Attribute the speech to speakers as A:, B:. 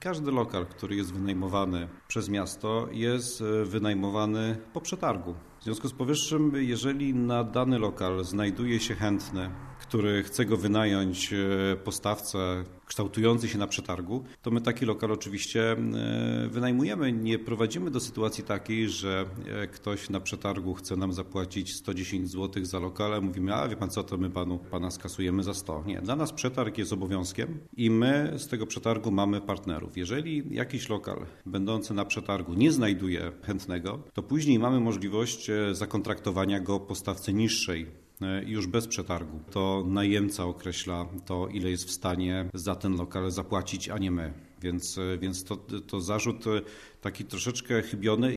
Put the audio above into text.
A: Każdy lokal, który jest wynajmowany przez miasto, jest wynajmowany po przetargu. W związku z powyższym, jeżeli na dany lokal znajduje się chętny, który chce go wynająć postawca kształtujący się na przetargu, to my taki lokal oczywiście wynajmujemy. Nie prowadzimy do sytuacji takiej, że ktoś na przetargu chce nam zapłacić 110 zł za lokal, a mówimy, a wie pan co, to my pana skasujemy za 100. Nie, dla nas przetarg jest obowiązkiem i my z tego przetargu mamy partnerów. Jeżeli jakiś lokal będący na przetargu nie znajduje chętnego, to później mamy możliwość zakontraktowania go postawcy niższej, już bez przetargu. To najemca określa to, ile jest w stanie za ten lokal zapłacić, a nie my. Więc to zarzut taki troszeczkę chybiony.